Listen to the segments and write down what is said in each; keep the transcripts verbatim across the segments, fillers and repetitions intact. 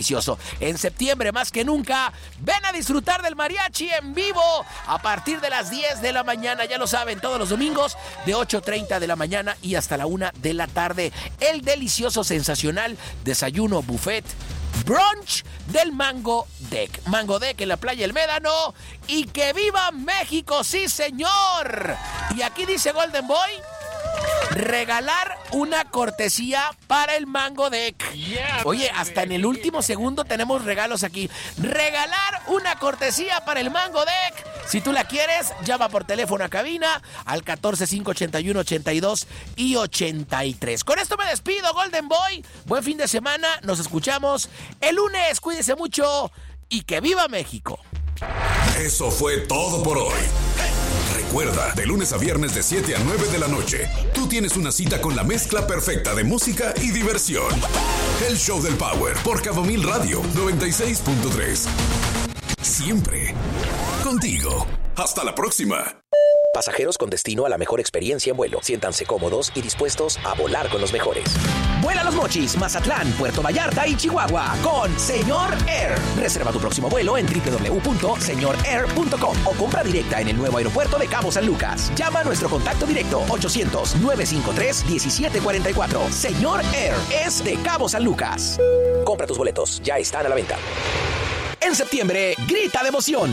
delicioso. En septiembre, más que nunca, ven a disfrutar del mariachi en vivo a partir de las diez de la mañana. Ya lo saben, todos los domingos de ocho treinta de la mañana y hasta la una de la tarde. El delicioso, sensacional desayuno buffet brunch del Mango Deck. Mango Deck en la playa El Médano. Y que viva México, sí señor. Y aquí dice Golden Boy: regalar una cortesía para el Mango Deck. Oye, hasta en el último segundo tenemos regalos aquí. Regalar una cortesía para el Mango Deck. Si tú la quieres, llama por teléfono a cabina al catorce, cinco ochenta y uno, ochenta y dos y ochenta y tres. Con esto me despido, Golden Boy. Buen fin de semana. Nos escuchamos el lunes. Cuídese mucho y que viva México. Eso fue todo por hoy. Recuerda, de lunes a viernes de siete a nueve de la noche, tú tienes una cita con la mezcla perfecta de música y diversión. El Show del Power por Cabo Mil Radio noventa y seis punto tres. Siempre contigo. Hasta la próxima. Pasajeros con destino a la mejor experiencia en vuelo. Siéntanse cómodos y dispuestos a volar con los mejores. Vuela a Los Mochis, Mazatlán, Puerto Vallarta y Chihuahua con Señor Air. Reserva tu próximo vuelo en doble u doble u doble u punto señor air punto com o compra directa en el nuevo aeropuerto de Cabo San Lucas. Llama a nuestro contacto directo ochocientos, nueve cinco tres, diecisiete cuarenta y cuatro. Señor Air es de Cabo San Lucas. Compra tus boletos, ya están a la venta. En septiembre, grita de emoción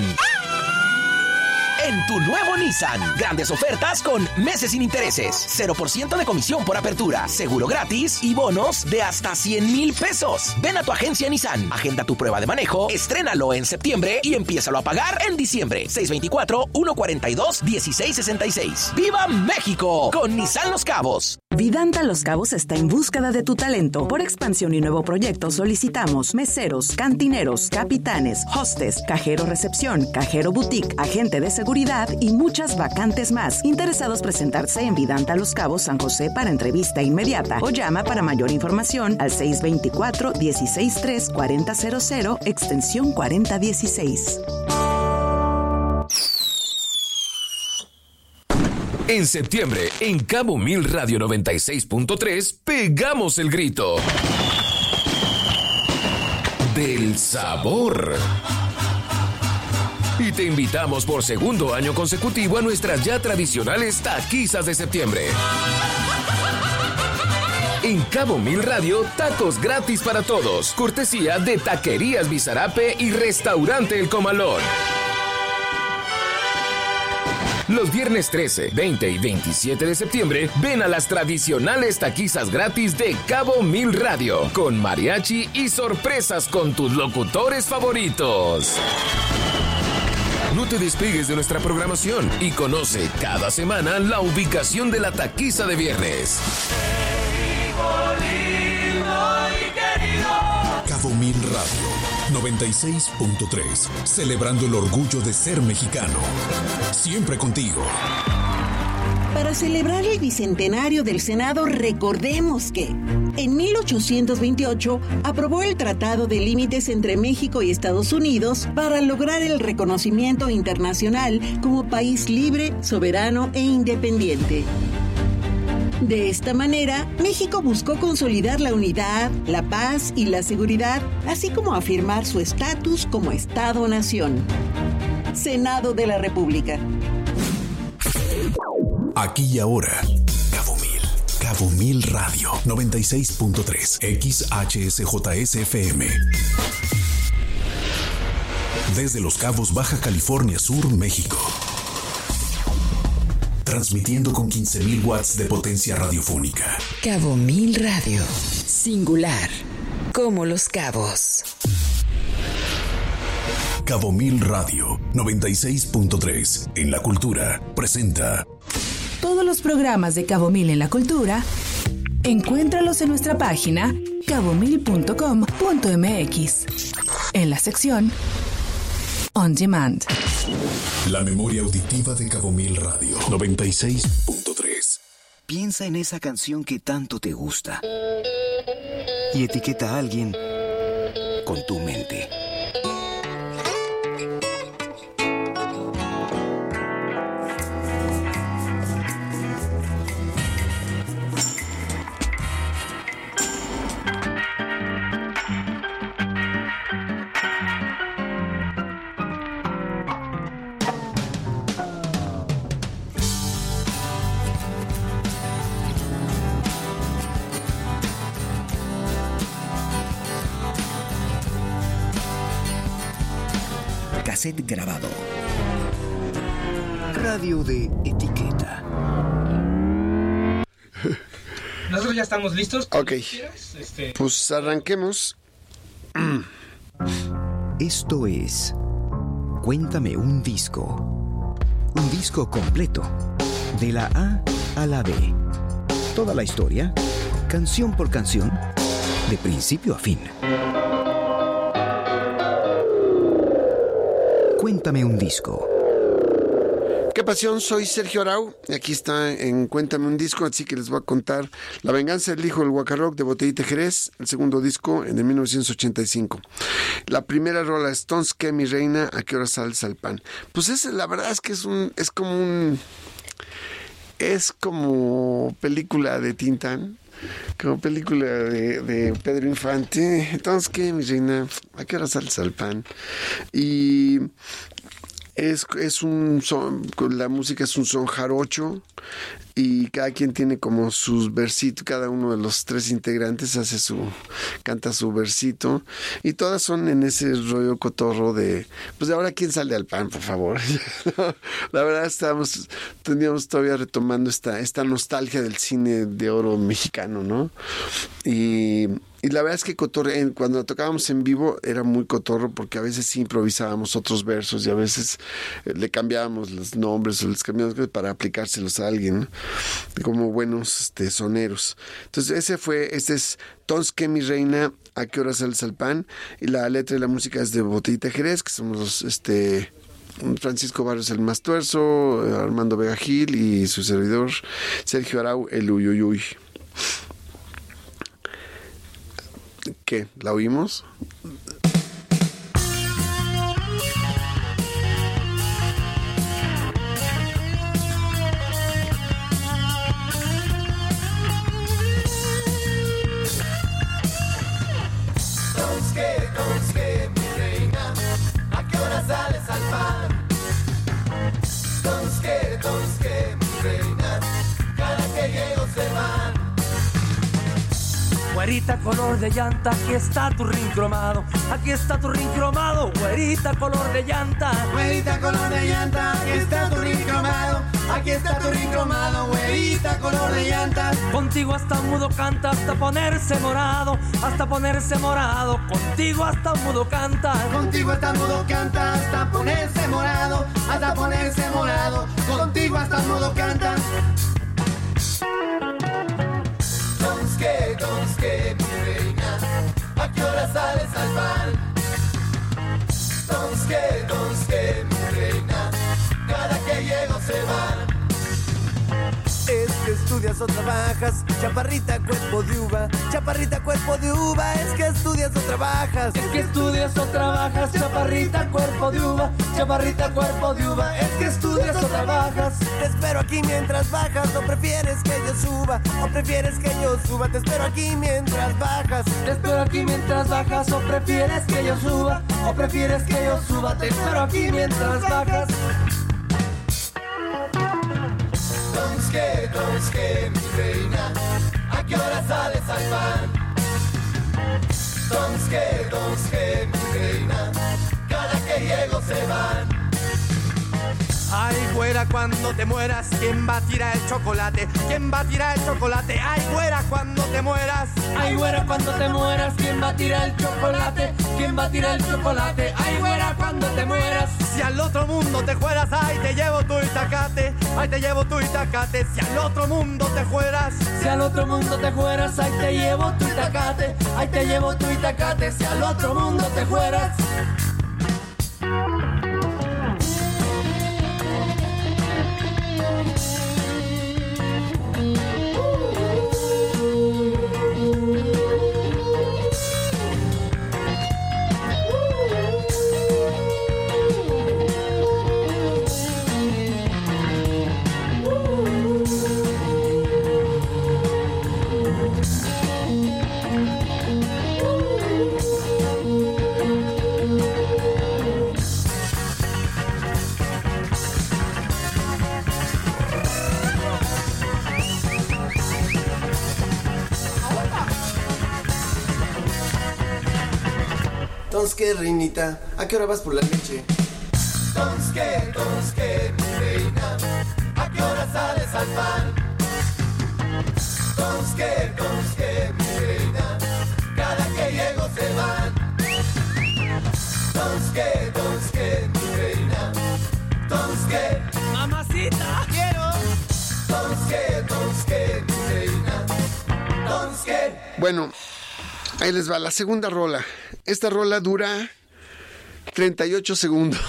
en tu nuevo Nissan. Grandes ofertas con meses sin intereses, cero por ciento de comisión por apertura, seguro gratis y bonos de hasta cien mil pesos. Ven a tu agencia Nissan, agenda tu prueba de manejo, estrénalo en septiembre y empiézalo a pagar en diciembre. seis veinticuatro, uno cuarenta y dos, dieciséis sesenta y seis. ¡Viva México! Con Nissan Los Cabos. Vidanta Los Cabos está en búsqueda de tu talento. Por expansión y nuevo proyecto solicitamos meseros, cantineros, capitanes, hostes, cajero recepción, cajero boutique, agente de seguridad y muchas vacantes más. Interesados presentarse en Vidanta Los Cabos, San José para entrevista inmediata o llama para mayor información al seis veinticuatro, dieciséis tres, cuarenta cero cero, extensión cuarenta dieciséis. En septiembre, en Cabo Mil Radio noventa y seis punto tres, pegamos el grito del sabor. Y te invitamos por segundo año consecutivo a nuestras ya tradicionales taquizas de septiembre. En Cabo Mil Radio, tacos gratis para todos. Cortesía de Taquerías Bizarape y Restaurante El Comalón. Los viernes trece, veinte y veintisiete de septiembre, ven a las tradicionales taquizas gratis de Cabo Mil Radio, con mariachi y sorpresas con tus locutores favoritos. No te despegues de nuestra programación y conoce cada semana la ubicación de la taquiza de viernes. Cabo Mil Radio noventa y seis punto tres, celebrando el orgullo de ser mexicano. Siempre contigo. Para celebrar el bicentenario del Senado, recordemos que en mil ochocientos veintiocho aprobó el Tratado de Límites entre México y Estados Unidos para lograr el reconocimiento internacional como país libre, soberano e independiente. De esta manera, México buscó consolidar la unidad, la paz y la seguridad, así como afirmar su estatus como Estado-nación. Senado de la República. Aquí y ahora, Cabo Mil. Cabo Mil Radio noventa y seis punto tres, X H S J S F M. Desde Los Cabos, Baja California Sur, México. Transmitiendo con quince mil watts de potencia radiofónica. Cabo Mil Radio. Singular. Como Los Cabos. Cabo Mil Radio noventa y seis punto tres. En la cultura presenta todos los programas de Cabo Mil en la cultura. Encuéntralos en nuestra página cabo mil punto com punto m x en la sección On Demand. La memoria auditiva de Cabo Mil Radio noventa y seis punto tres. Piensa en esa canción que tanto te gusta y etiqueta a alguien con tu mente. cassette grabado. Radio de etiqueta. Nosotros ya estamos listos. Ok. Este... Pues arranquemos. Esto es Cuéntame un disco. Un disco completo. De la A a la B. Toda la historia, canción por canción, de principio a fin. Cuéntame un disco. ¿Qué pasión? Soy Sergio Arau y aquí está en Cuéntame un disco, así que les voy a contar La venganza del hijo del Guacarroc de Botellita Jerez, el segundo disco en el mil novecientos ochenta y cinco. La primera rola es Stones, que mi reina, ¿a qué hora sales al pan? Pues es, la verdad es que es un, es como un, es como película de Tintán. Como película de, de Pedro Infante. Entonces, ¿qué, mi reina? ¿A qué hora sales al pan? Y es, es un son, la música es un son jarocho y cada quien tiene como sus versitos, cada uno de los tres integrantes hace su, canta su versito y todas son en ese rollo cotorro de, pues de ahora quién sale al pan, por favor. La verdad estábamos, teníamos todavía retomando esta, esta nostalgia del cine de oro mexicano, ¿no? Y Y la verdad es que cotorre, cuando tocábamos en vivo era muy cotorro porque a veces sí improvisábamos otros versos y a veces le cambiábamos los nombres o les cambiábamos para aplicárselos a alguien, ¿no? Como buenos este, soneros. Entonces ese fue, este es Tons que mi reina, ¿a qué hora sales al pan? Y la letra y la música es de Botellita Jerez, que somos los, este... Francisco Barrios el Mastuerzo, Armando Vega Gil y su servidor Sergio Arau el Uyuyuy. ¿Qué? ¿La oímos? Tonske, tonske, mi reina, ¿a qué hora sales al pan? Tonske, tonske, mi reina, cada que llego se van. Güerita color de llanta, aquí está tu rin cromado, aquí está tu rin cromado, güerita color de llanta. Güerita color de llanta, aquí está tu rin cromado, aquí está tu rin cromado, güerita color de llanta. Contigo hasta mudo canta, hasta ponerse morado, hasta ponerse morado, contigo hasta mudo canta. Contigo hasta mudo canta, hasta ponerse morado, hasta ponerse morado, contigo hasta mudo canta. Tonske, tonske, mi reina, ¿a qué hora sales al pan? Tonske, tonske, mi reina, cada que llego se van. Es que estudias o trabajas, chaparrita cuerpo de uva, chaparrita cuerpo de uva, es que estudias o trabajas. Es que estudias o trabajas, chaparrita cuerpo de uva, chaparrita cuerpo de uva, es que estudias o trabajas. Te espero aquí mientras bajas, o prefieres que yo suba, o prefieres que yo suba, te espero aquí mientras bajas. Te espero aquí mientras bajas, o prefieres que yo suba, o prefieres que yo suba, te espero aquí mientras bajas. Tonske, tonske, mi reina, ¿a qué hora sales al pan? Tonske, tonske, mi reina, cada que llego se van. Ay, güera, cuando te mueras, ¿quién va a tirar el chocolate? ¿Quién va a tirar el chocolate? Ay, güera, cuando te mueras. Ay, güera, cuando te mueras, ¿quién va a tirar el chocolate? ¿Quién va a tirar el chocolate? Ay, güera, cuando te mueras. Si al otro mundo te fueras, ay, te llevo tu itacate. Ay, te llevo tu itacate. Si al otro mundo te fueras. Si al otro mundo te fueras, ay, te llevo tu itacate. Ay, te llevo tu itacate. Si al otro mundo te fueras. Entonces, ¿qué, reinita? ¿A qué hora vas por la leche? Entonces qué, entonces qué, mi reina, ¿a qué hora sales al pan? Entonces qué, entonces qué, mi reina, cada que llego se van. Entonces qué, entonces qué, mi reina, entonces qué, mamacita, quiero. Entonces qué, entonces qué, mi reina, entonces qué. Bueno, ahí les va la segunda rola. Esta rola dura treinta y ocho segundos.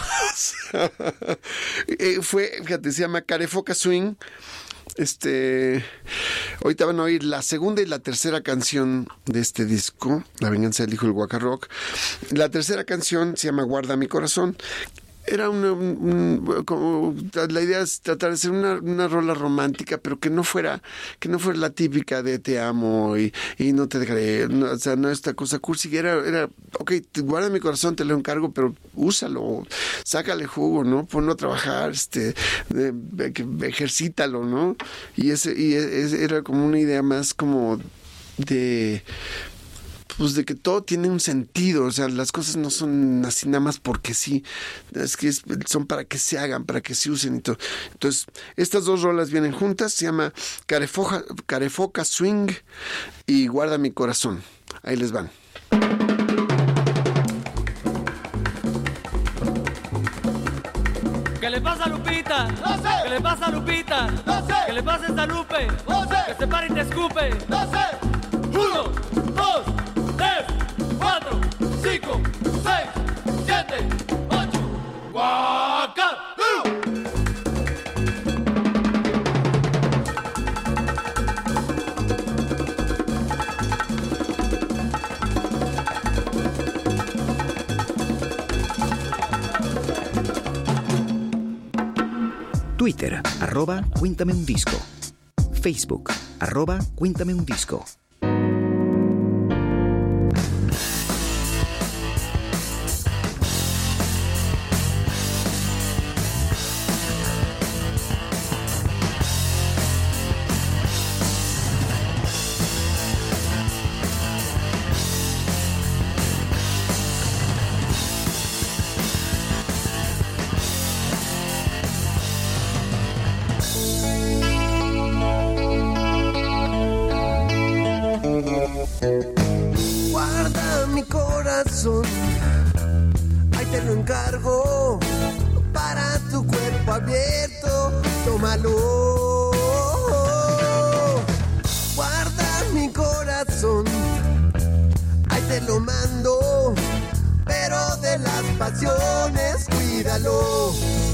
eh, fue, fíjate, se llama Carefoca Swing. Este, ahorita van a oír la segunda y la tercera canción de este disco, La venganza del hijo del Guacarrock. La tercera canción se llama Guarda mi corazón. Era una, un, un, como, la idea es tratar de hacer una, una rola romántica, pero que no fuera, que no fuera la típica de te amo y, y no te dejaré, no, o sea, no esta cosa cursi. Era, era, ok, te, guarda mi corazón, te lo encargo, pero úsalo, sácale jugo, ¿no? Ponlo a trabajar, este, de, de, ejercítalo, ¿no? Y ese, y ese era como una idea más como de, pues de que todo tiene un sentido, o sea, las cosas no son así nada más porque sí, es que es, son para que se hagan, para que se usen y todo. Entonces, estas dos rolas vienen juntas, se llama Carefoca, Carefoca Swing y Guarda mi corazón. Ahí les van. ¿Qué le pasa a Lupita? No sé. ¿Qué le pasa a Lupita? No sé. ¿Qué le pasa a esta Lupe? No sé. Que se pare y te escupe. No sé. Uno, dos, tres, cuatro, cinco, seis, siete, ocho. ¡Guaca! Twitter, arroba Cuéntame un Disco. Facebook, arroba Cuéntame un Disco. Guarda mi corazón, ahí te lo encargo, para tu cuerpo abierto, tómalo. Guarda mi corazón, ahí te lo mando, pero de las pasiones cuídalo.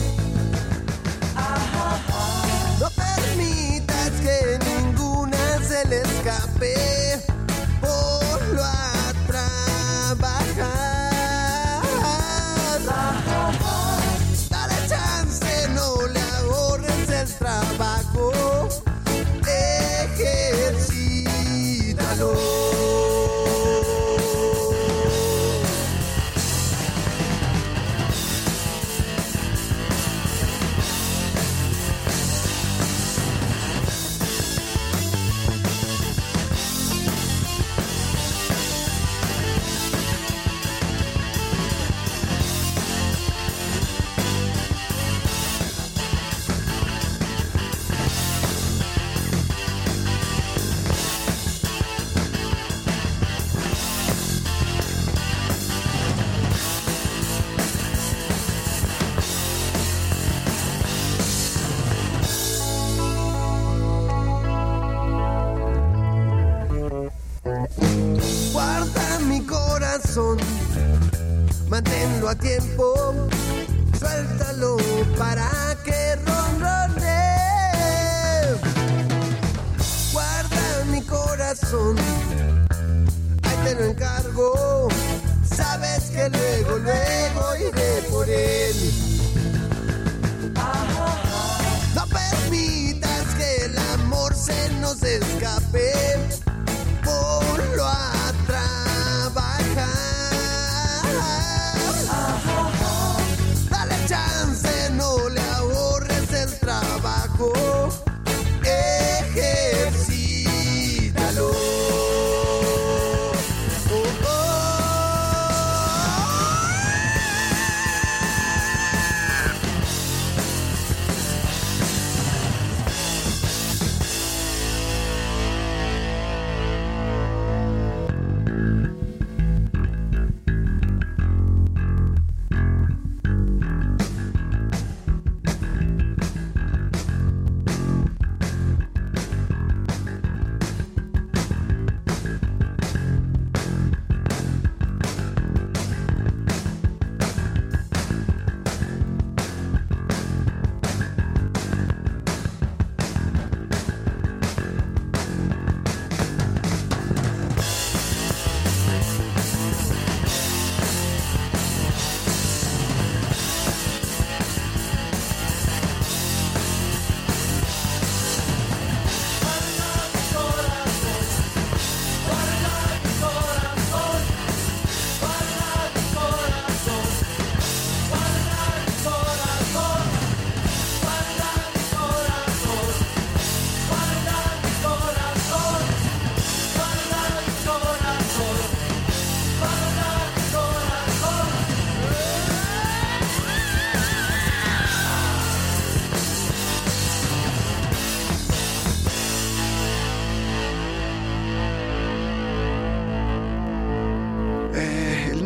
No permitas que ninguna se le escape. Ponlo a trabajar. Dale chance, no le ahorres el trabajo. Ejercítalo. Guarda mi corazón, manténlo a tiempo, suéltalo para que ronrone. Guarda mi corazón, ahí te lo encargo, sabes que luego, luego iré por él. No permitas que el amor se nos escape. Ponlo a trabajar. Dale chance, no le ahorres el trabajo. Ejercítalo. Oh, oh.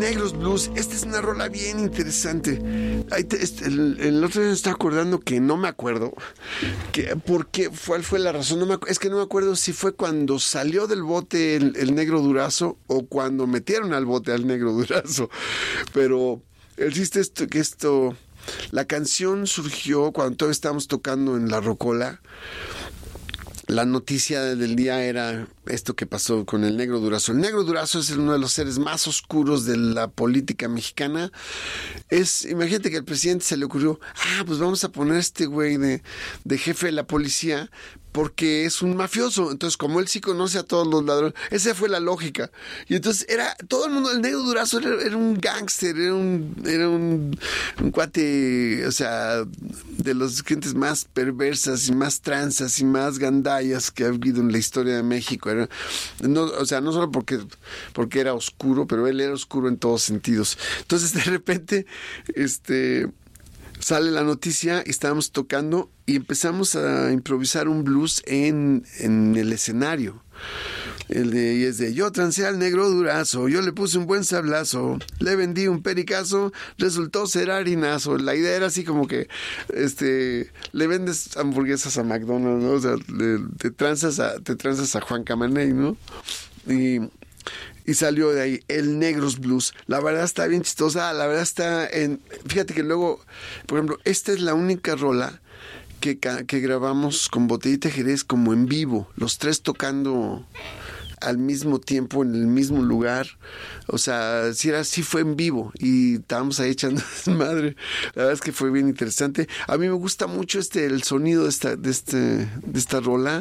Negros Blues. Esta es una rola bien interesante. Ahí te, este, el, el otro día me estaba acordando que no me acuerdo que, por qué, cuál fue la razón. No me, es que no me acuerdo si fue cuando salió del bote el, el Negro Durazo o cuando metieron al bote al Negro Durazo. Pero el chiste es que esto, la canción surgió cuando todos estábamos tocando en La Rocola. La noticia del día era esto que pasó con el Negro Durazo. El Negro Durazo es uno de los seres más oscuros de la política mexicana. Es, imagínate que al presidente se le ocurrió, ah, pues vamos a poner a este güey de, de jefe de la policía porque es un mafioso. Entonces, como él sí conoce a todos los ladrones, esa fue la lógica. Y entonces era, todo el mundo, el Negro Durazo era, era un gángster, era un, era un, un cuate, o sea, de las gentes más perversas y más tranzas y más gandallas que ha habido en la historia de México. Era, no, o sea, no solo porque, porque era oscuro, pero él era oscuro en todos sentidos. Entonces, de repente, este... sale la noticia y estábamos tocando y empezamos a improvisar un blues en, en el escenario. El de, y es de, yo trancé al Negro Durazo, yo le puse un buen sablazo, le vendí un pericazo, resultó ser harinazo. La idea era así como que este le vendes hamburguesas a McDonald's, ¿no? O sea, le, te tranzas a, te tranzas a Juan Camaney, ¿no? Y Y salió de ahí el Negros Blues. La verdad está bien chistosa. La verdad está en... Fíjate que luego, por ejemplo, esta es la única rola que, que grabamos con Botellita Jerez como en vivo. Los tres tocando al mismo tiempo en el mismo lugar. O sea, sí, era, sí fue en vivo y estábamos ahí echando madre. La verdad es que fue bien interesante. A mí me gusta mucho este el sonido de esta, de este, de esta rola.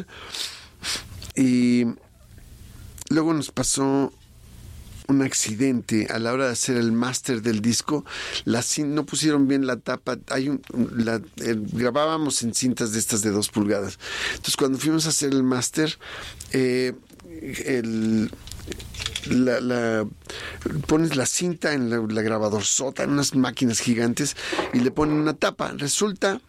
Y luego nos pasó un accidente a la hora de hacer el máster del disco. La, no pusieron bien la tapa. Hay un, la, el, grabábamos en cintas de estas de dos pulgadas. Entonces, cuando fuimos a hacer el máster, eh, el... La, la, pones la cinta en la, la grabadorzota, en unas máquinas gigantes, y le ponen una tapa. Resulta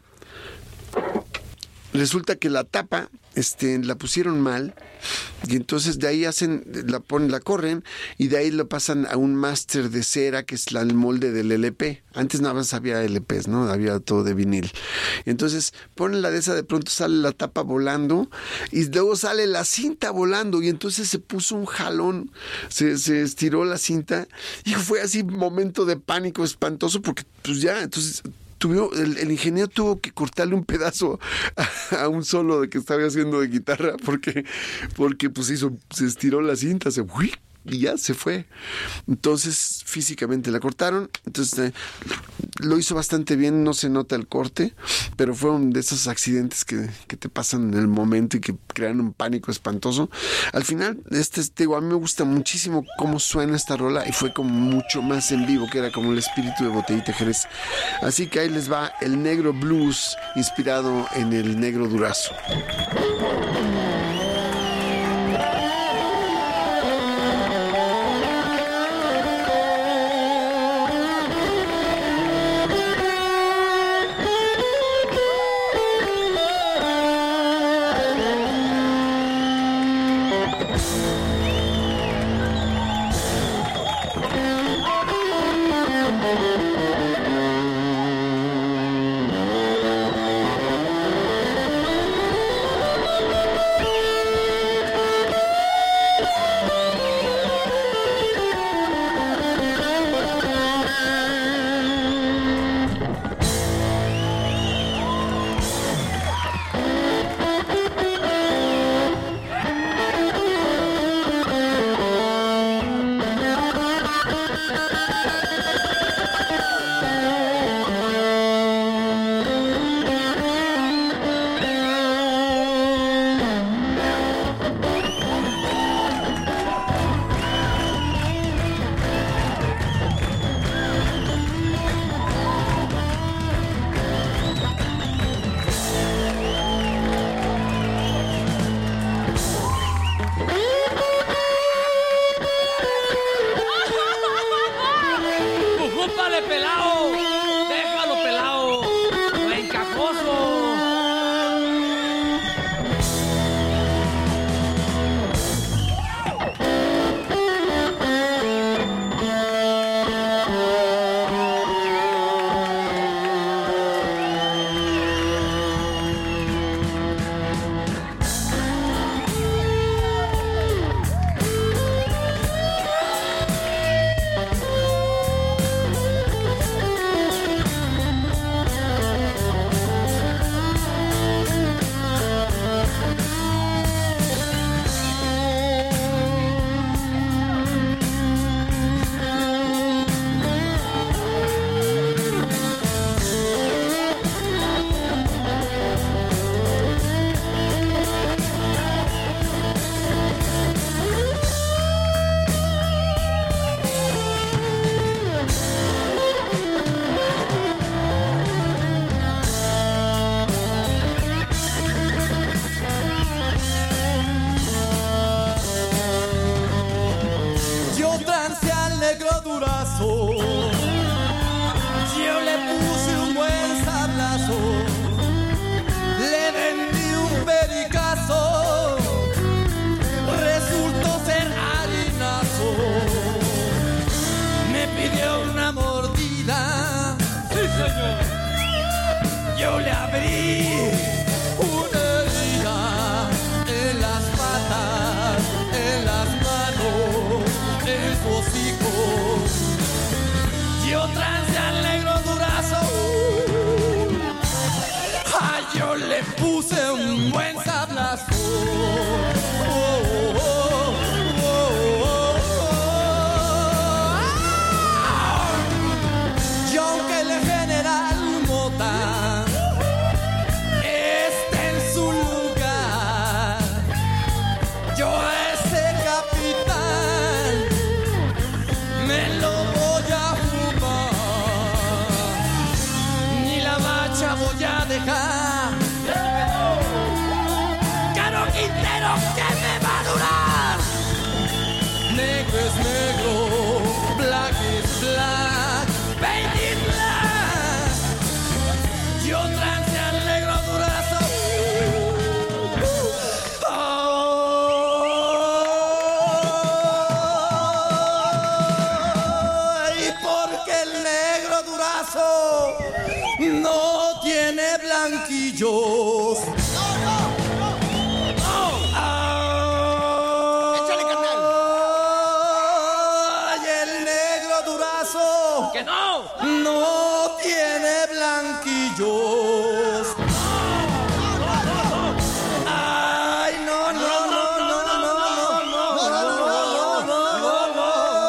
resulta que la tapa este, la pusieron mal, y entonces de ahí hacen, la ponen, la corren, y de ahí lo pasan a un máster de cera, que es la, el molde del L P. Antes nada más había L Ps, ¿no? Había todo de vinil. Entonces ponen la de esa, de pronto sale la tapa volando, y luego sale la cinta volando, y entonces se puso un jalón, se, se estiró la cinta, y fue así momento de pánico espantoso, porque pues ya, entonces... Tuvo, el, el ingeniero tuvo que cortarle un pedazo a, a un solo de que estaba haciendo de guitarra porque, porque pues hizo, se estiró la cinta, se ¡uy! Y ya se fue. Entonces físicamente la cortaron. Entonces eh, lo hizo bastante bien, no se nota el corte, pero fueron de esos accidentes que, que te pasan en el momento y que crean un pánico espantoso. Al final, este digo, a mí me gusta muchísimo cómo suena esta rola, y fue como mucho más en vivo, que era como el espíritu de Botellita Jerez. Así que ahí les va el Negro Blues, inspirado en el Negro Durazo. Yo trance al negro Durazo. Ay, yo le puse un buen sablazo. Oh, oh, oh, oh, oh, oh. Y aunque el general Mota esté en su lugar, yo a ese capitán me lo voy a fumar, ni la bacha voy a dejar. Caro Quintero, ¿qué me va a durar? Negro es negro, black is black, baby black. Yo trance al negro Durazo. Ay, porque el negro Durazo no tiene blanquillos. Échale, carnal. Ay, el negro Durazo que no, no tiene blanquillos. Ay, no, no, no, no, no, no, no, no, no,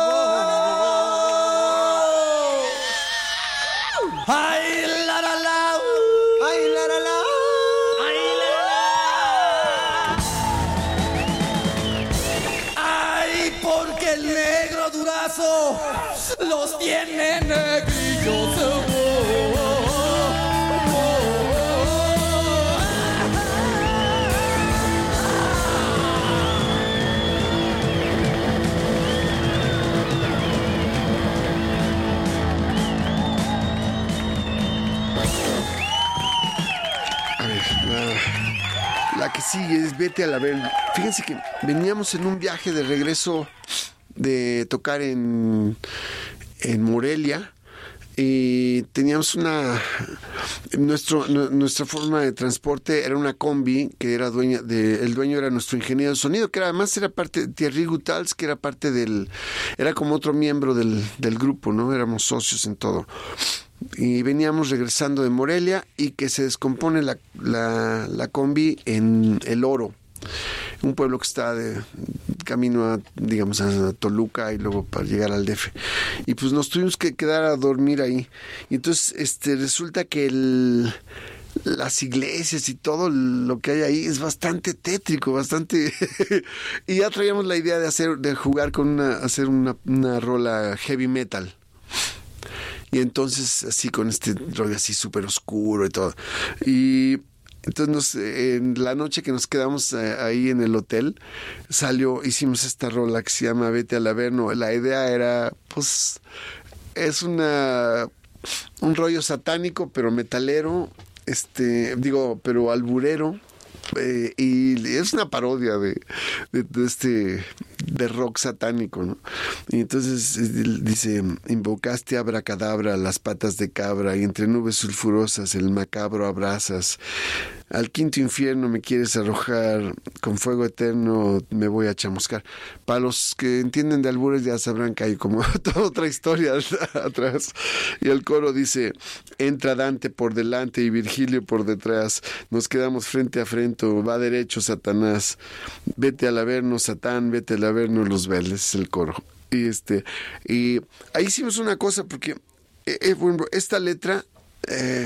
no. Ay, la la la, ay, la la la, ay, la la. Ay, porque el negro Durazo los tiene negrillos. Oh, oh, oh, A ver, la, la que sigue es Vete a la Ver. Fíjense que veníamos en un viaje de regreso de tocar en, en Morelia y teníamos una nuestro nu- nuestra forma de transporte era una combi que era dueña de el dueño era nuestro ingeniero de sonido, que era, además era parte de Thierry Gutals, que era parte del era como otro miembro del, del grupo, ¿no? Éramos socios en todo. Y veníamos regresando de Morelia y que se descompone la, la, la combi en El Oro, un pueblo que está de camino a, digamos, a Toluca y luego para llegar al D F. Y pues nos tuvimos que quedar a dormir ahí. Y entonces este resulta que el, las iglesias y todo lo que hay ahí es bastante tétrico, bastante... Y ya traíamos la idea de hacer, de jugar con una, hacer una, una rola heavy metal. Y entonces así con este rollo así súper oscuro y todo. Y entonces nos, en la noche que nos quedamos eh, ahí en el hotel, salió, hicimos esta rola que se llama Vete al Averno. La idea era, pues, es una un rollo satánico, pero metalero, este, digo, pero alburero. Eh, y es una parodia de, de, de este de rock satánico, ¿no? Y entonces dice: invocaste abracadabra, las patas de cabra, y entre nubes sulfurosas el macabro abrazas. Al quinto infierno me quieres arrojar, con fuego eterno me voy a chamuscar. Para los que entienden de albures ya sabrán que hay como toda otra historia atrás. Y el coro dice: entra Dante por delante y Virgilio por detrás, nos quedamos frente a frente, va derecho Satanás, vete al averno Satán, vete al averno Luzbel. Ese es el coro. Y este y ahí hicimos una cosa porque eh, eh, bueno, esta letra eh,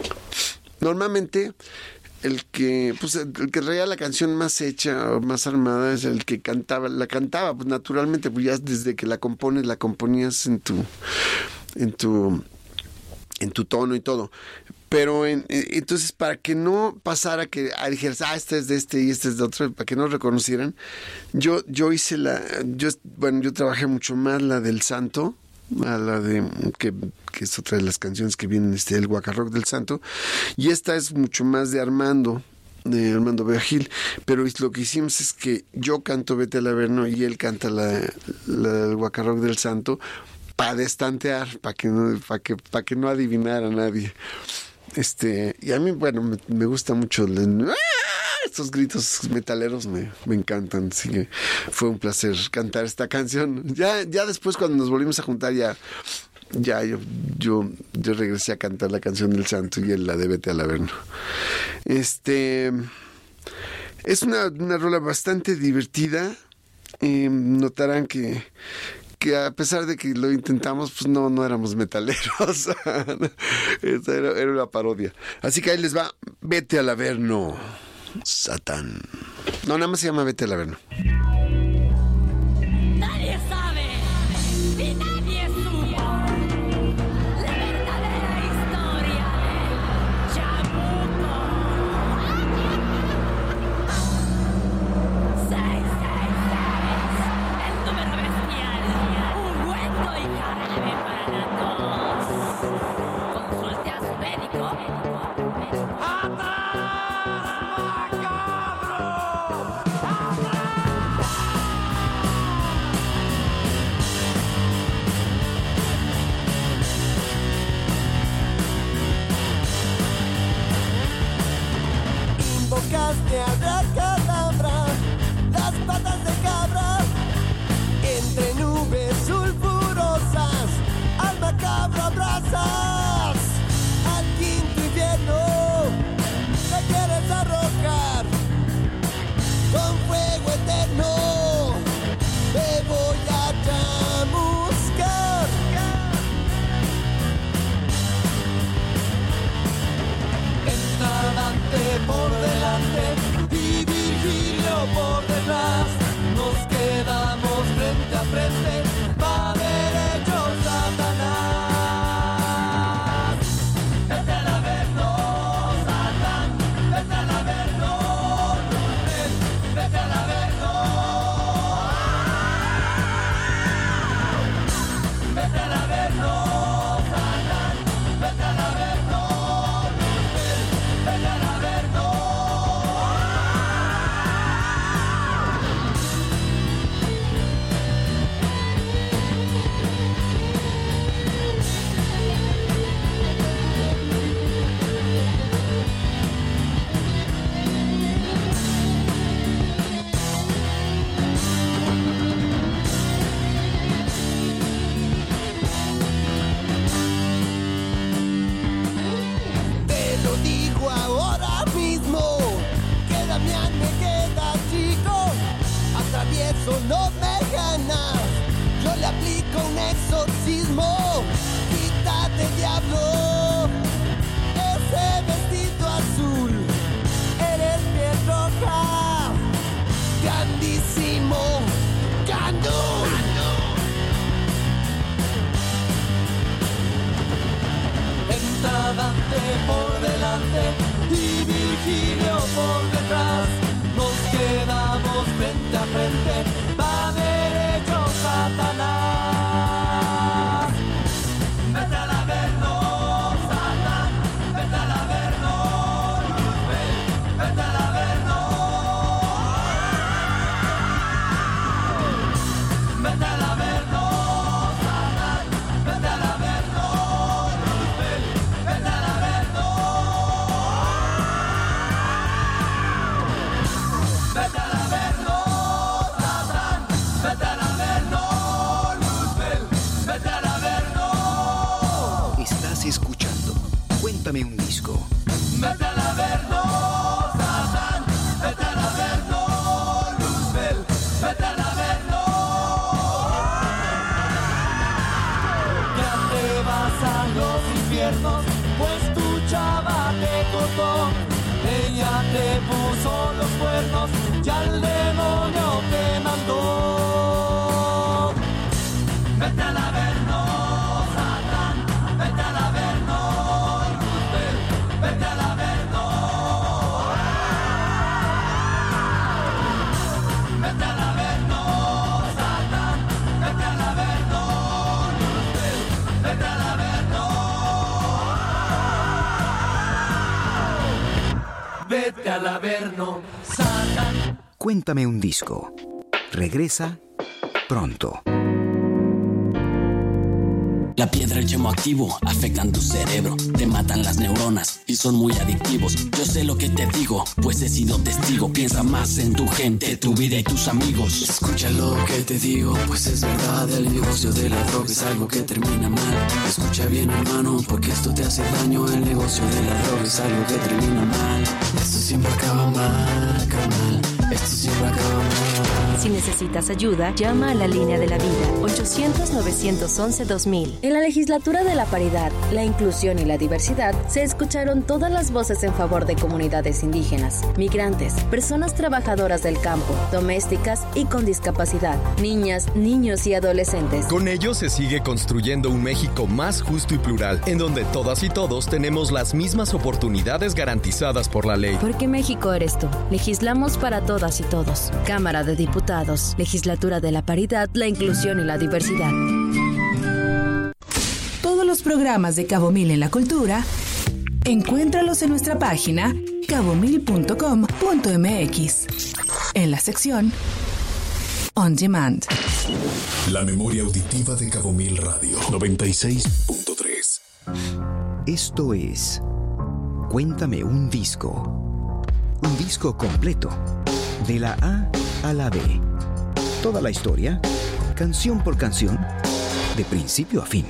normalmente el que pues el que traía la canción más hecha o más armada es el que cantaba, la cantaba pues naturalmente, pues ya desde que la compones la componías en tu en tu en tu tono y todo. Pero en, entonces para que no pasara que ah, dijeras, ah, este es de este y este es de otro, para que no reconocieran, yo yo hice la yo bueno, yo trabajé mucho más la del Santo, a la de que, que es otra de las canciones que vienen, este el Guacarrock del Santo, y esta es mucho más de Armando, de Armando Vega Gil, pero lo que hicimos es que yo canto Vete al Averno y él canta la, la del Guacarrock del Santo para destantear, para que no, para que, para que no adivinara a nadie. Este, y a mí, bueno, me, me gusta mucho el, ¡ah! Estos gritos metaleros me, me encantan, así que fue un placer cantar esta canción. Ya, ya después cuando nos volvimos a juntar ya ya yo, yo, yo regresé a cantar la canción del santo y él la de Vete al Averno. Este, es una, una rola bastante divertida. Eh, notarán que que a pesar de que lo intentamos, pues no, no éramos metaleros. era, era una parodia. Así que ahí les va, Vete al Averno, Satán. No, nada más se llama Vete al Averno. Nadie sabe, ni nadie supo la verdadera historia de Chamuco. seis seis seis, el número bestial, ungüento y jarabe para la tos. Consulte a su médico. Invocaste a Abracadabra, las patas de cabra, entre nubes sulfurosas, al macabro abrazas, al quinto infierno, te quieres arrojar, con fuego eterno, te voy a chamuscar. Dante por delante y Virgilio por detrás, nos quedamos frente a frente, va derecho Satanás. Vete al Averno, Satán, vete al Averno, Luzbel, vete al Averno, vete al Averno, Satán, vete al Averno. Eso no me ganas, yo le aplico un exorcismo. Quítate, diablo, ese vestido azul, eres piel roja, grandísimo, Gandul. Entra Dante por delante y Virgilio por detrás, nos quedamos frente a frente, va derecho Satanás. Vete al Averno, Satán, vete al Averno, Luzbel, vete al Averno, vete al Averno, Satán, vete al Averno, Luzbel, vete al Averno, vete al Averno, Satán, vete al Averno, Luzbel, vete al Averno. Estás escuchando Cuéntame un disco. Vete al Averno, Satán, vete al Averno, Luzbel, vete al Averno. Ya te vas a los infiernos, pues tu chava te cortó. Ella te puso los cuernos, ya el demonio te mandó. Vete al Averno, Satán, vete al Averno, Luzbel, vete al Averno. Vete al Averno, Satán, vete al Averno, Luzbel, vete al Averno. Vete al Averno, Satán. Cuéntame un disco. Regresa pronto. La piedra, el yemo activo, afectan tu cerebro, te matan las neuronas y son muy adictivos. Yo sé lo que te digo, pues he sido testigo. Piensa más en tu gente, tu vida y tus amigos. Escucha lo que te digo, pues es verdad. El negocio de la droga es algo que termina mal. Escucha bien, hermano, porque esto te hace daño. El negocio de la droga es algo que termina mal. Esto siempre acaba mal, carnal. Esto siempre acaba mal. Si necesitas ayuda, llama a la línea de la vida, ochocientos, novecientos once, dos mil. En la legislatura de la paridad, la inclusión y la diversidad, se escucharon todas las voces en favor de comunidades indígenas, migrantes, personas trabajadoras del campo, domésticas y con discapacidad, niñas, niños y adolescentes. Con ello se sigue construyendo un México más justo y plural, en donde todas y todos tenemos las mismas oportunidades garantizadas por la ley. Porque México eres tú. Legislamos para todas y todos. Cámara de Diputados, Legislatura de la Paridad, la Inclusión y la Diversidad. Todos los programas de Cabo Mil en la Cultura, encuéntralos en nuestra página cabo mil punto com punto m x, en la sección On Demand. La memoria auditiva de Cabo Mil Radio noventa y seis punto tres. Esto es Cuéntame un disco. Un disco completo, de la A a la B. Toda la historia, canción por canción, de principio a fin.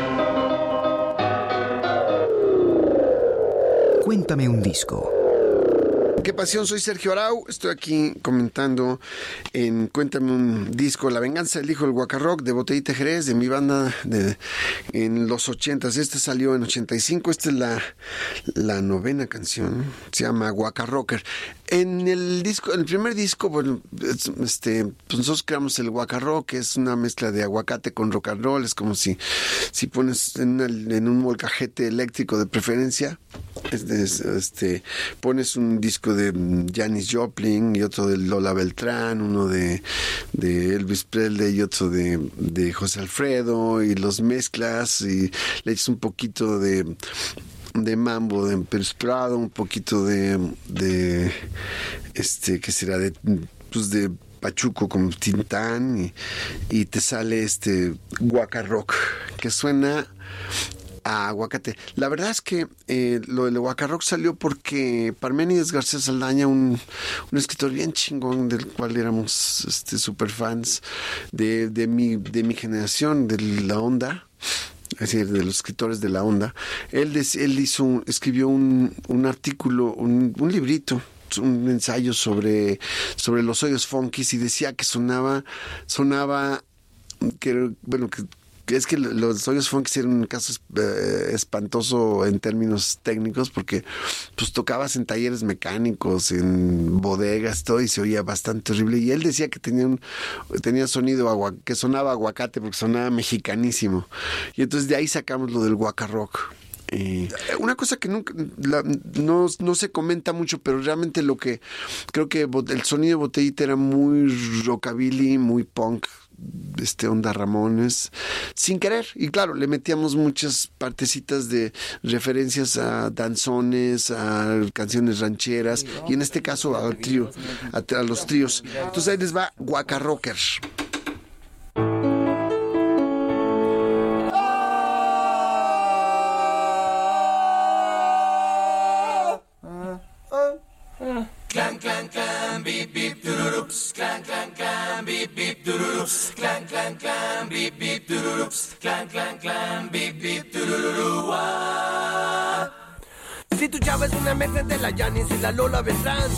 Cuéntame un disco. Qué pasión, soy Sergio Arau, estoy aquí comentando en Cuéntame un disco, La venganza del hijo del Guacarroc de Botellita Jerez, de mi banda de, en los ochentas. Este salió en ochenta y cinco, esta es la, la novena canción, se llama Guacarrocker. En el disco, en el primer disco, bueno, este, pues nosotros creamos el Guacarroc, que es una mezcla de aguacate con rock and roll. Es como si, si pones en, una, en un molcajete eléctrico de preferencia, este, este, pones un disco de Janis Joplin y otro de Lola Beltrán, uno de, de Elvis Presley y otro de, de José Alfredo, y los mezclas y le echas un poquito de de mambo, de Pérez Prado, un poquito de de este, ¿qué será? De pues de Pachuco con Tintán, y, y te sale este Guacarroc, que suena a aguacate. La verdad es que eh, lo del Guacarroc salió porque Parménides García Saldaña, un, un escritor bien chingón del cual éramos este, super fans de, de, mi, de mi generación, de la onda, es decir, de los escritores de la onda, él, des, él hizo un, escribió un, un artículo, un, un librito, un ensayo sobre, sobre los hoyos funkis, y decía que sonaba, sonaba, que bueno, que es que los hoyos funkis eran un caso eh, espantoso en términos técnicos, porque pues tocabas en talleres mecánicos, en bodegas, todo, y se oía bastante horrible. Y él decía que tenía un tenía sonido agua, que sonaba aguacate, porque sonaba mexicanísimo. Y entonces de ahí sacamos lo del Guacarroc. Eh, una cosa que nunca la, no, no se comenta mucho, pero realmente lo que creo que el sonido de Botellita era muy rockabilly, muy punk, este onda Ramones, sin querer, y claro, le metíamos muchas partecitas de referencias a danzones, a canciones rancheras, y en este caso al trío, a, a los tríos. Entonces ahí les va Guacarrocker. Clan, clan, clan, beep, beep, dururups. Clan, clan, clan, beep, beep, dururups. Clan, clan, clan, beep, beep, dururups. Clan, clan, clan, beep, beep, durururua. Si tu chava es una mezcla de la Janis y la Lola Beltrán,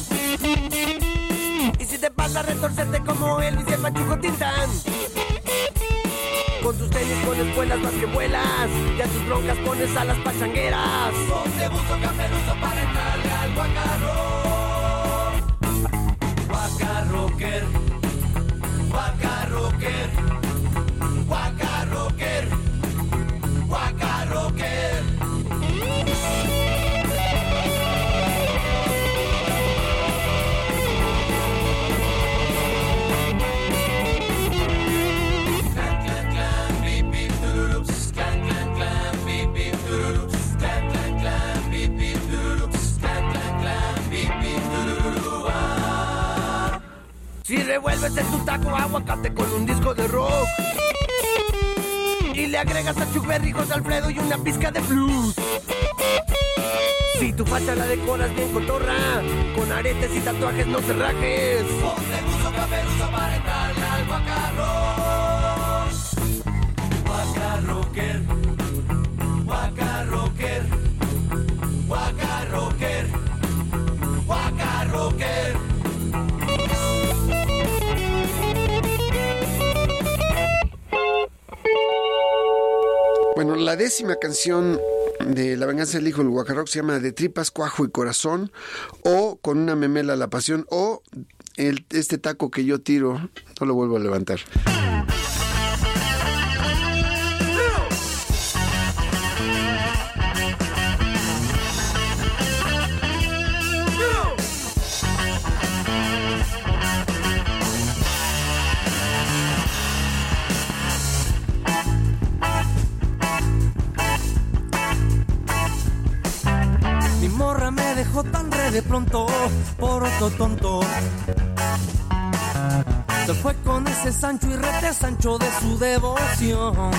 y si te pasa a retorcerte como Elvis y el Pachuco Tintán, con tus tenis pones vuelas más que vuelas, y a tus broncas pones a las pachangueras. Ponte buzo caperuzo para entrarle al Guacarroc. Guacarrocker, Guacarrocker, Guacarrocker, Guacarrocker. Clan, clan, clan, beep, beep, dururups. Clan, clan, clan, beep, beep, dururups. Clan, clan, clan, beep, beep, dururups. Clan, clan, clan, beep, beep, durururua. Si revuelves en tu taco aguacate con un disco de rock, y Y le agregas a Chuck Berry, José Alfredo y una pizca de blues. Si tu facha la decoras bien cotorra, con aretes y tatuajes no te rajes. Ponte buzo caperuza para entrarle al guacarrocker. Guacarrocker, guacarrocker, guacarrocker, guacarrocker. Bueno, la décima canción de La venganza del hijo del Guacarrock se llama De tripas, cuajo y corazón, o Con una memela la pasión, o el, este taco que yo tiro, no lo vuelvo a levantar. Morra me dejó tan re de pronto, por otro tonto. Se fue con ese Sancho y rete Sancho de su devoción.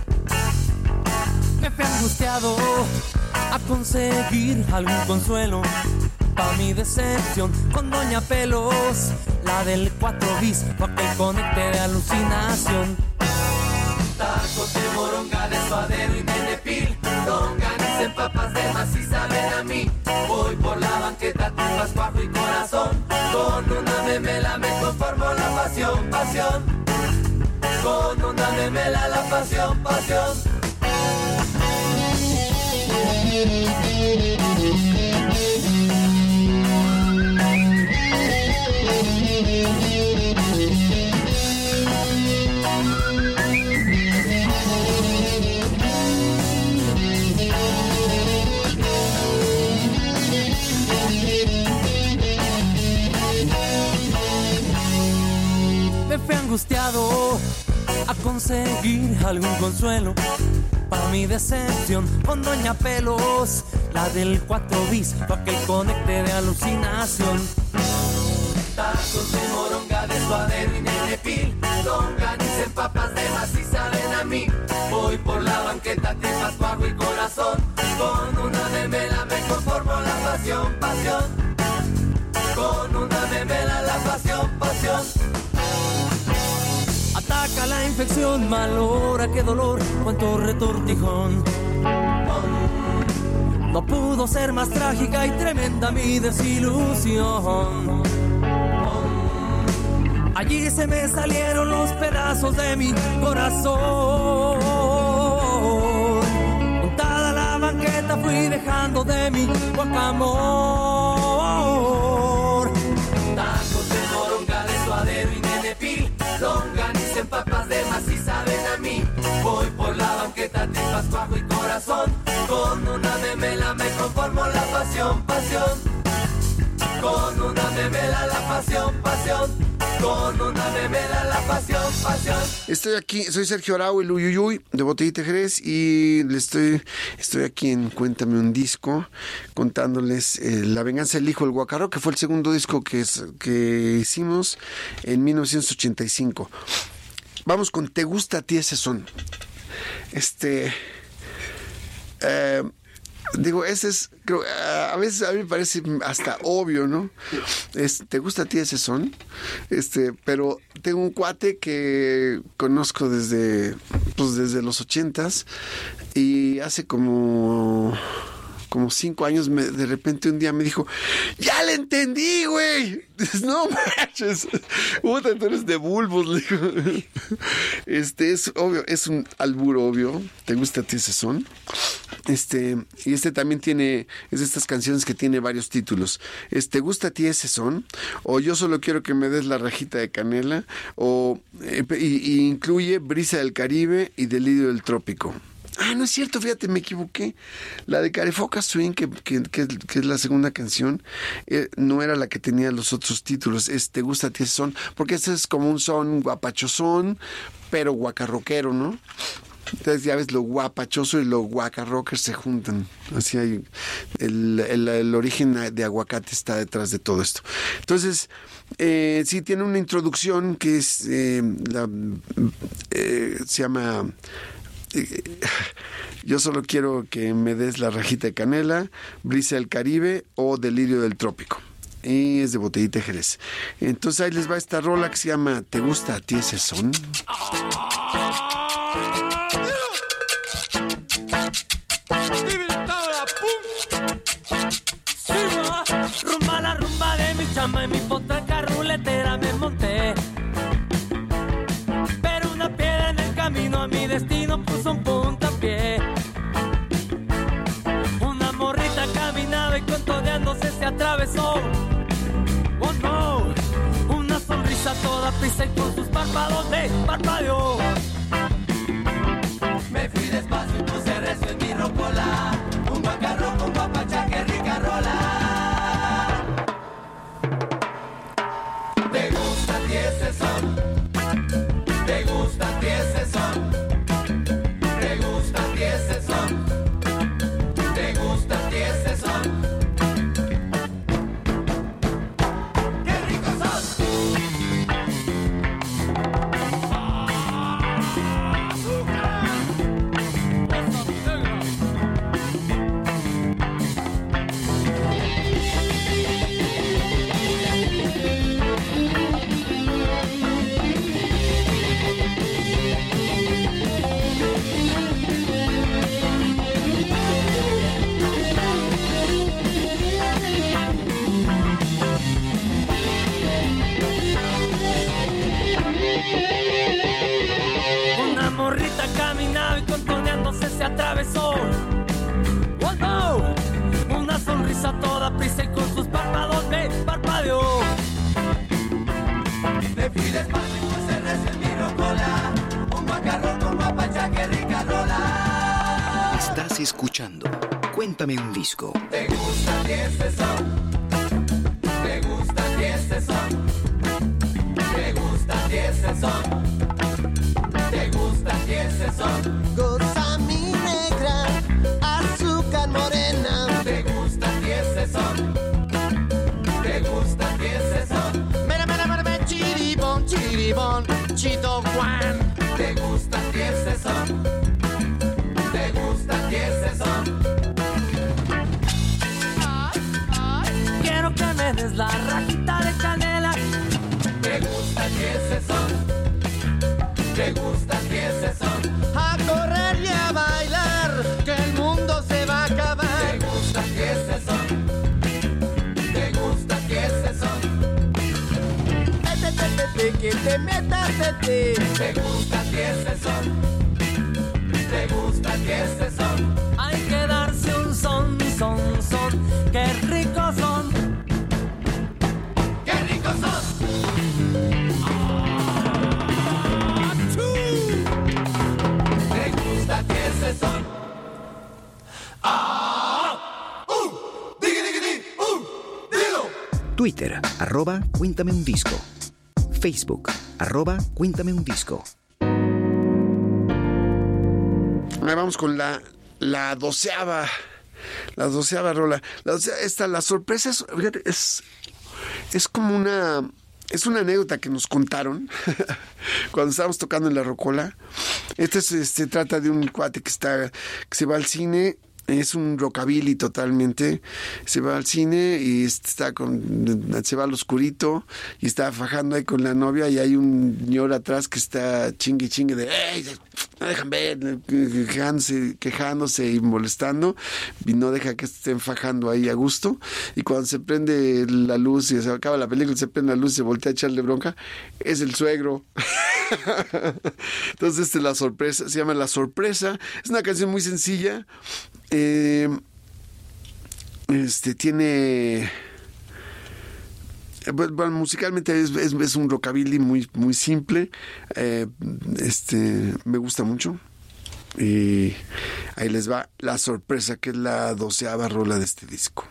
Me fui angustiado a conseguir algún consuelo pa' mi decepción con Doña Pelos, la del cuatro bis, pa' que conecte de alucinación. Tacos de moronga, de suadero y menepil, longaniza en papas de maíz saben a mí. Voy por la banqueta, tripas, cuajo y corazón. Con una memela me conformo la pasión, pasión. Con una memela la pasión, pasión. Me fui angustiado a conseguir algún consuelo para mi decepción con Doña Pelos, la del cuatro bis, pa' que el conecte de alucinación. Tacos de moronga, de suadero y menepil, longaniza en papas de maíz saben a mí. Voy por la banqueta, tripas, cuajo y corazón. Con una memela me conformo la pasión, pasión. Con una memela la pasión, pasión. Ataca la infección, mal hora, qué dolor, cuánto retortijón. No pudo ser más trágica y tremenda mi desilusión. Allí se me salieron los pedazos de mi corazón. Montada la banqueta fui dejando de mi guacamor. Tacos de moronga, de suadero y menepil, longaniza en papas de maíz saben a mí. Voy por la banqueta, tripas, cuajo y corazón. Con una memela me conformo la pasión, pasión. Con una memela la pasión, pasión. Con una memela la pasión, pasión. Estoy aquí, soy Sergio Arau, el Uyuyuy de Botellita Jerez, y le estoy, estoy aquí en Cuéntame un disco, contándoles eh, La venganza del hijo del Guacarrock, que fue el segundo disco que, es, que hicimos en mil novecientos ochenta y cinco. Vamos con Te gusta a ti ese son. Este... Eh, Digo, ese es, creo, a veces a mí me parece hasta obvio, ¿no? Es, ¿te gusta a ti ese son? Este, pero tengo un cuate que conozco desde, pues desde los ochentas, y hace como... como cinco años, me, de repente un día me dijo, ¡ya le entendí, güey! No manches, puta, tú eres de bulbos, le digo. Este, es obvio, es un albur obvio. ¿Te gusta a ti ese son? Este, y este también tiene, es de estas canciones que tiene varios títulos. Es ¿te gusta a ti ese son? O Yo solo quiero que me des la rajita de canela. O, eh, y, y incluye Brisa del Caribe y Delirio del Trópico. Ah, no es cierto, fíjate, me equivoqué. La de Carefoca Swing, que, que, que, que es la segunda canción, eh, no era la que tenía los otros títulos. Es ¿te gusta a ti ese son? Porque ese es como un son guapachosón, pero guacarroquero, ¿no? Entonces ya ves, lo guapachoso y lo guacarrocker se juntan. Así hay el, el, el origen de Aguacate está detrás de todo esto. Entonces, eh, sí tiene una introducción que es eh, la, eh, se llama eh, yo solo quiero que me des la rajita de canela, brisa del Caribe o delirio del trópico. Y es de Botellita Jerez. Entonces ahí les va esta rola que se llama ¿Te gusta a ti ese son? Rumba la rumba de mi chamba, en mi potranca ruletera me monté. Pero una piedra en el camino a mi destino puso un puntapié. Una morrita caminaba y contoneándose se atravesó. Oh no, una sonrisa toda prisa y con sus párpados me parpadeó. Me fui despacio y puse recio en mi rocola. Un guacarro con guapacha, qué rica rola. ¿Te gusta a ti ese son? ¿Te gusta a ti ese son? ¿Te gusta a ti ese son? ¿Te gusta a ti ese son? ¡Qué ricos son! Una morrita caminaba y contoneándose se atravesó. Oh no, una sonrisa toda prisa y con sus párpados me parpadeó. Me fui despacio y puse recio en mi rocola. Un guacarro con guapacha, qué rica rola. Estás escuchando Cuéntame un disco. ¿Te gusta a ti ese son? ¿Te gusta a ti ese son? ¿Te gusta a ti ese son? ¿Te gusta a ti ese son? Goza mi negra, azúcar morena. ¿Te gusta a ti ese son? ¿Te gusta a ti ese son? Mira, mira, mira, mira, chiribón, chiribón, chito Juan. ¿Te gusta a ti ese son? ¿Te gusta a ti ese son? Quiero que me des la rajita de canela. ¿Te gusta a ti ese son? ¿Te gusta a ti ese son? A correr y a bailar, que el mundo se va a acabar. ¿Te gusta a ti ese son? ¿Te gusta a ti ese son? Vete, vete, vete, que te metas, vete. ¿Te gusta a ti ese son? ¿Te gusta a ti ese son? Hay que darse un son, son, son. ¡Qué ricos son! ¡Qué ricos son! ¿Te gusta a ti ese son? ¡Ah! ¡Uh! ¡Digui, digui, digui! ¡Uh! ¡Dilo! Twitter, arroba Cuéntame un disco. Facebook, arroba Cuéntame un disco. Ahí vamos con la, la doceava, la doceava rola. La doceava, esta, la sorpresa es, fíjate, es, es como una, es una anécdota que nos contaron cuando estábamos tocando en la Rocola. Este se este, trata de un cuate que está, que se va al cine. Es un rockabilly totalmente. Se va al cine y está con, se va al oscurito y está fajando ahí con la novia y hay un señor atrás que está chingue chingue de ¡ey! No dejan ver, quejándose, quejándose y molestando y no deja que estén fajando ahí a gusto. Y cuando se prende la luz y se acaba la película, se prende la luz y se voltea a echarle bronca, es el suegro. Entonces esta es la sorpresa, se llama La Sorpresa. Es una canción muy sencilla. Eh, este tiene, bueno, musicalmente es, es, es un rockabilly muy, muy simple. Eh, este me gusta mucho. Y ahí les va La Sorpresa, que es la doceava rola de este disco.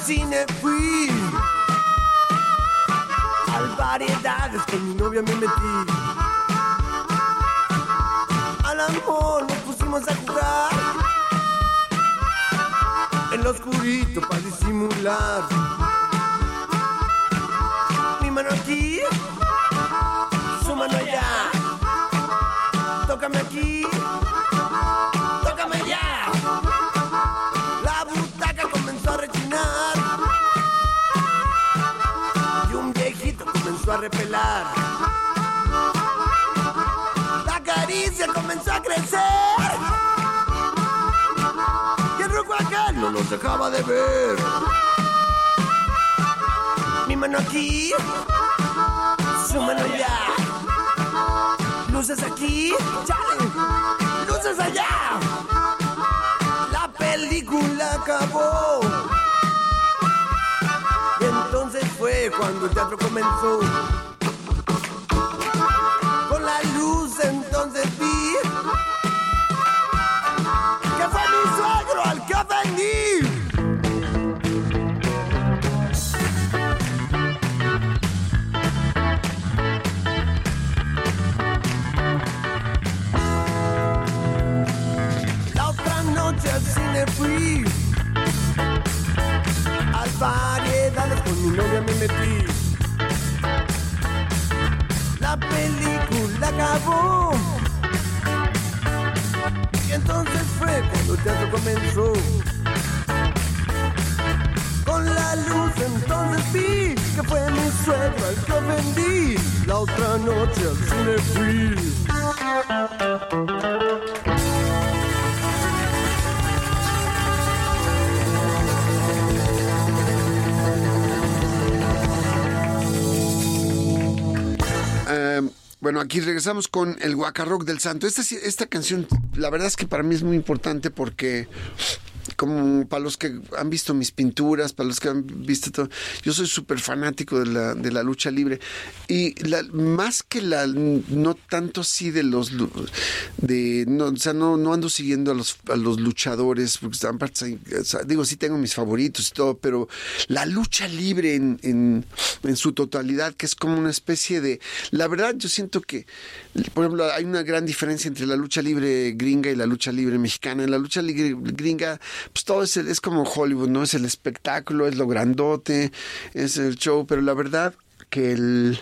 cine fui. Al variedades con mi novia me metí. Al amor nos pusimos a jugar. En lo oscurito para disimular. Mi mano aquí, su mano allá. Tócame aquí, tócame allá. La butaca comenzó a rechinar y un viejito comenzó a repelar. La caricia comenzó a crecer y el rojo aquel no nos dejaba de ver. Mi mano aquí, su mano allá. Luces aquí, chale, luces allá. La película acabó. Y entonces fue cuando el teatro comenzó. Con la luz entonces vi que fue mi suegro al que ofendí. Al cine fui, al variedades con mi novia me metí. La película acabó y entonces fue cuando el teatro comenzó. Con la luz entonces vi que fue mi suegro al que ofendí. La otra noche al cine fui. Uh, bueno, aquí regresamos con el Guacarrock del Santo. Esta, esta canción, la verdad es que para mí es muy importante porque, como para los que han visto mis pinturas, para los que han visto todo, yo soy súper fanático de la, de la lucha libre. Y la, más que la, no tanto sí de los, de, no, o sea, no, no ando siguiendo a los, a los luchadores, porque están, o sea, digo, sí tengo mis favoritos y todo, pero la lucha libre en, en, en su totalidad, que es como una especie de, la verdad yo siento que, por ejemplo, hay una gran diferencia entre la lucha libre gringa y la lucha libre mexicana. En la lucha libre gringa, pues todo es, el, es como Hollywood, ¿no? Es el espectáculo, es lo grandote, es el show, pero la verdad que el...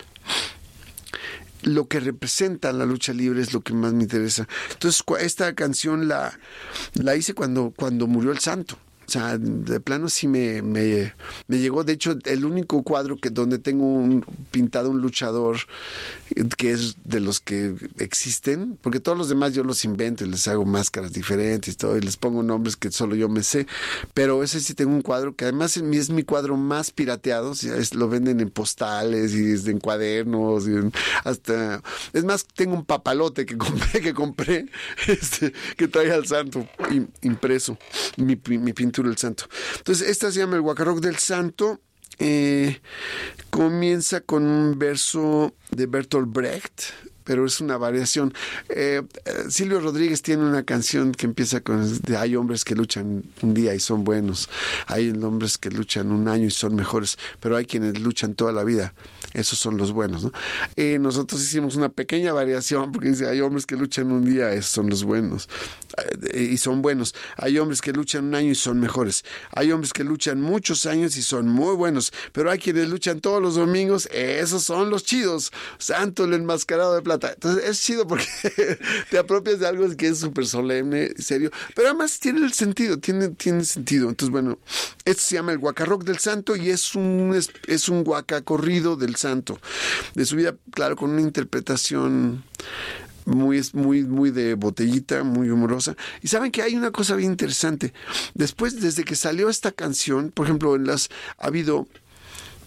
lo que representa la lucha libre es lo que más me interesa. Entonces, esta canción la, la hice cuando, cuando murió el Santo. O sea, de plano sí me, me, me llegó. De hecho, el único cuadro que donde tengo un, pintado un luchador que es de los que existen, porque todos los demás yo los invento y les hago máscaras diferentes y todo, y les pongo nombres que solo yo me sé. Pero ese sí tengo un cuadro que además es mi, es mi cuadro más pirateado. O sea, es, lo venden en postales y en cuadernos. Y en, hasta es más, tengo un papalote que compré, que compré este, que trae al Santo impreso, mi, mi pintura el Santo. Entonces, esta se llama el Guacarrock del Santo. Eh, comienza con un verso de Bertolt Brecht, pero es una variación. Eh, Silvio Rodríguez tiene una canción que empieza con de, hay hombres que luchan un día y son buenos, hay hombres que luchan un año y son mejores, pero hay quienes luchan toda la vida, esos son los buenos, ¿no? Eh, nosotros hicimos una pequeña variación porque dice, hay hombres que luchan un día, esos son los buenos, eh, y son buenos. Hay hombres que luchan un año y son mejores. Hay hombres que luchan muchos años y son muy buenos, pero hay quienes luchan todos los domingos, esos son los chidos. Santo el enmascarado de plata. Entonces es chido porque te apropias de algo que es súper solemne, serio, pero además tiene el sentido, tiene, tiene sentido. Entonces, bueno, esto se llama el Guacarrock del Santo y es un, es, es un guacacorrido del Santo, de su vida, claro, con una interpretación muy, muy, muy de botellita, muy humorosa. Y saben que hay una cosa bien interesante. Después, desde que salió esta canción, por ejemplo, en las, ha habido...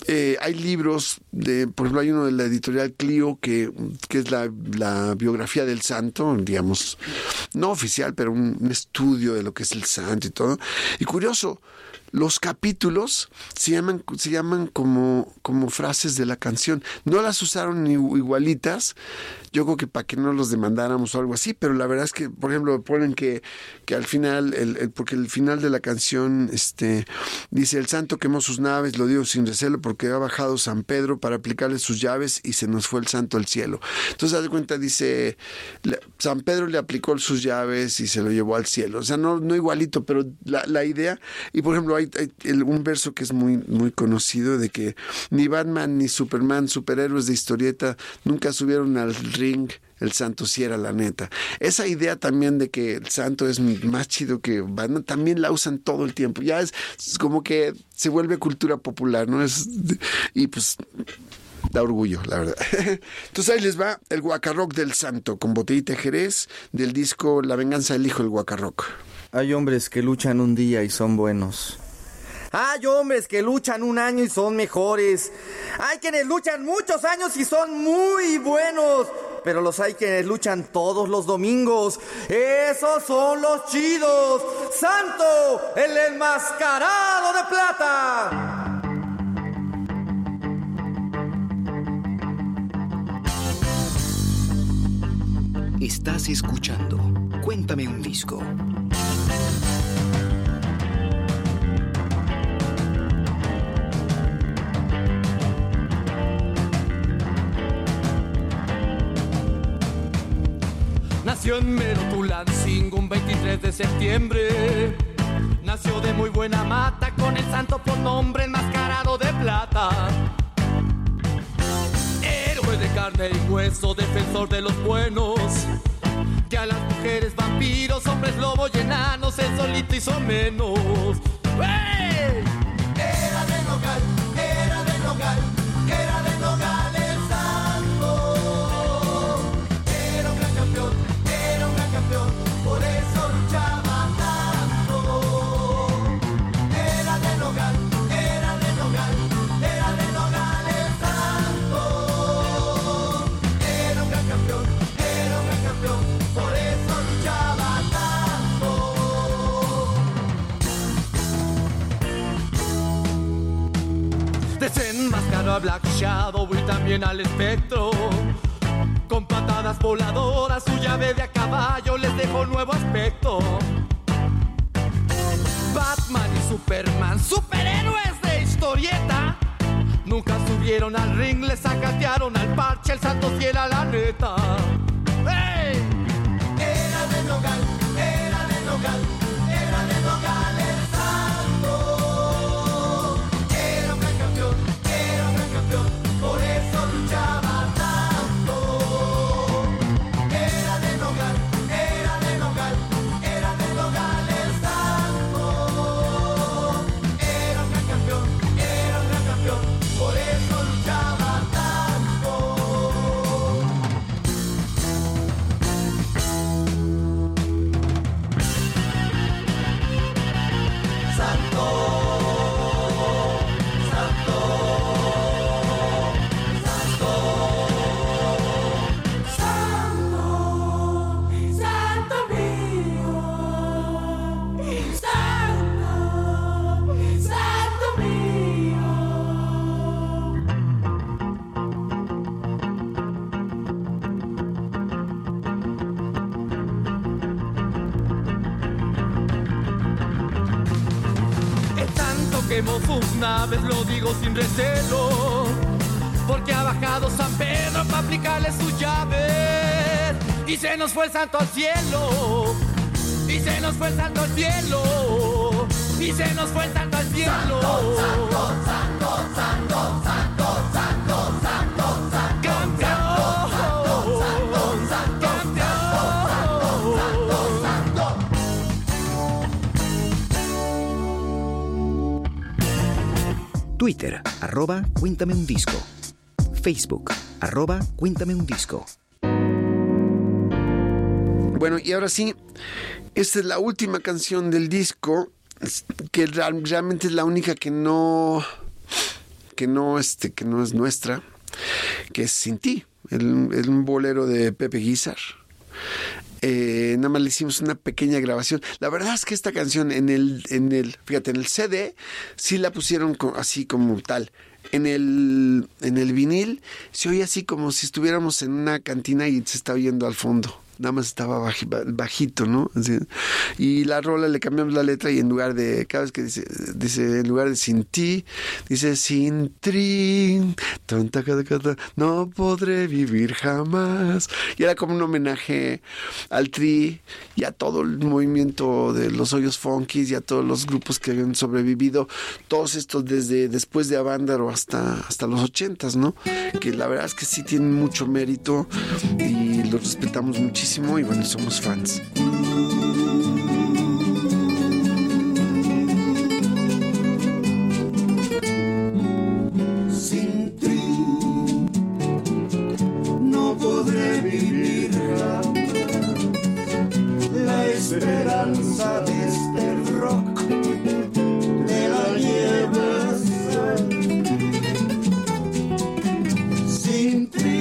Eh, hay libros, de, por ejemplo, hay uno de la editorial Clio que, que es la, la biografía del santo, digamos, no oficial, pero un, un estudio de lo que es el santo y todo. Y curioso, los capítulos se llaman, se llaman como, como frases de la canción. No las usaron ni igualitas, yo creo que para que no los demandáramos o algo así, pero la verdad es que, por ejemplo, ponen que, que al final, el, el, porque el final de la canción este, dice: el santo quemó sus naves, lo dio sin recelo, porque ha bajado San Pedro para aplicarle sus llaves y se nos fue el santo al cielo. Entonces, haz de cuenta, dice, San Pedro le aplicó sus llaves y se lo llevó al cielo. O sea, no, no igualito, pero la, la idea, y por ejemplo, hay Hay un verso que es muy, muy conocido de que ni Batman ni Superman, superhéroes de historieta, nunca subieron al ring, el santo sí era la neta. Esa idea también de que el santo es más chido que Batman, también la usan todo el tiempo. Ya es, es como que se vuelve cultura popular, ¿no? Es, y pues da orgullo, la verdad. Entonces ahí les va el Guacarrock del santo, con Botellita Jerez, del disco La venganza del hijo del Guacarrock. Hay hombres que luchan un día y son buenos. Hay hombres que luchan un año y son mejores. Hay quienes luchan muchos años y son muy buenos. Pero los hay quienes luchan todos los domingos. Esos son los chidos. ¡Santo, el enmascarado de plata! Estás escuchando Cuéntame un disco. Nació en Merotulancingo un veintitrés de septiembre. Nació de muy buena mata con el santo por nombre enmascarado de plata. Héroe de carne y hueso, defensor de los buenos, que a las mujeres vampiros, hombres lobo y enanos, él solito hizo menos. ¡Hey! Era de Nogal, era de Nogal, era de Nogal el santo. Era un gran campeón, era un gran campeón, por eso luchaba tanto. Era de Nogal, era de Nogal, era de Nogal el santo. Era un gran campeón, era un gran campeón, por eso luchaba tanto. Desenmascaró a Black Shadow y también al espectro. Con patadas voladoras, su llave de a caballo les dejó nuevo aspecto. Batman y Superman, superhéroes de historieta, nunca subieron al ring, le sacatearon al parche, el santo sí era la neta. ¡Hey! Era de Nogal, era de Nogal, era de Nogal el santo. Era un gran campeón, era un gran campeón, por eso luchaba tanto. Era de Nogal, era de Nogal, era de Nogal el santo. Era un gran campeón, era un gran campeón, por eso luchaba tanto. Santo, santo, santo, santo, santo mío, santo, santo mío. El santo quemó sus naves, lo digo sin recelo, porque ha bajado San Pedro para aplicarle sus llaves. Y se nos fue el santo al cielo, y se nos fue el santo al cielo, y se nos fue el santo al cielo. Santo, santo, santo, santo, santo, santo, santo, santo, campeón, santo, santo, santo, santo, santo, santo. Twitter, arroba Cuéntame un disco. Facebook, arroba Cuéntame un disco. Bueno, y ahora sí, esta es la última canción del disco, que realmente es la única que no, que no, este, que no es nuestra, que es Sin Ti, el, el un bolero de Pepe Guizar. Eh, nada más le hicimos una pequeña grabación. La verdad es que esta canción en el, en el, fíjate, en el C D sí la pusieron co- así como tal. En el, en el vinil se oye así como si estuviéramos en una cantina y se está oyendo al fondo. Nada más estaba baji, bajito, ¿no? Así. Y la rola le cambiamos la letra y en lugar de, cada vez que dice, dice en lugar de Sin Ti, dice Sin Tri, tonta, cata, cata, no podré vivir jamás. Y era como un homenaje al Tri y a todo el movimiento de los Hoyos Funkies y a todos los grupos que habían sobrevivido, todos estos desde después de Avándaro hasta, hasta los ochentas, ¿no? Que la verdad es que sí tienen mucho mérito y los respetamos muchísimo. Y bueno, somos fans. Sin ti no podré vivir jamás. La esperanza de este rock de la nieve sin ti.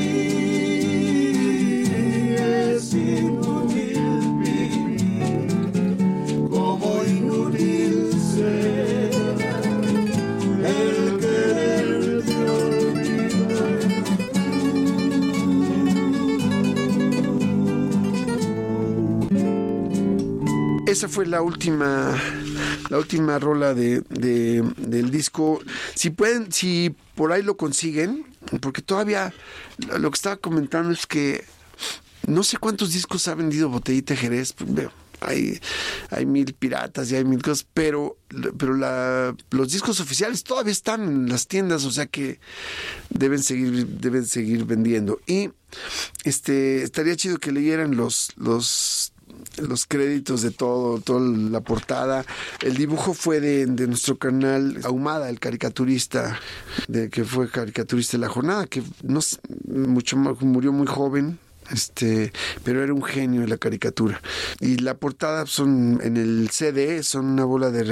Esa fue la última, la última rola de, de, del disco. Si pueden, si por ahí lo consiguen, porque todavía lo que estaba comentando es que no sé cuántos discos ha vendido Botellita Jerez. Hay, hay mil piratas y hay mil cosas, pero, pero la, los discos oficiales todavía están en las tiendas, o sea que deben seguir, deben seguir vendiendo. Y este estaría chido que leyeran los, los los créditos de todo, toda la portada. El dibujo fue de, de nuestro canal Ahumada, el caricaturista, de que fue caricaturista de La Jornada, que no mucho murió muy joven. Este, pero era un genio de la caricatura. Y la portada son en el C D, son una bola de